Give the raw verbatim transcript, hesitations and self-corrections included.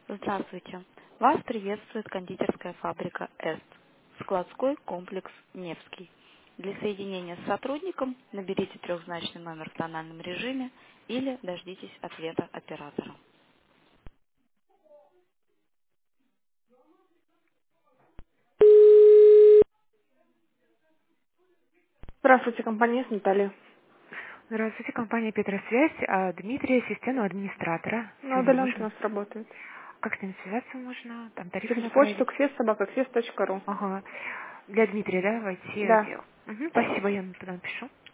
Здравствуйте. Вас приветствует кондитерская фабрика «Эст», складской комплекс «Невский». Для соединения с сотрудником наберите трехзначный номер в тональном режиме или дождитесь ответа оператора. Здравствуйте, компания «С», Наталья. Здравствуйте, компания Петросвязь. А, Дмитрий, ассистент у администратора. На Сегодня удаленке у можно? нас работает. Как с ним связаться можно? Там тарифы Через почту направить? квест собака квест точка ру. Ага. Для Дмитрия, да, войти Да. отдел. Угу, спасибо, я ему туда напишу.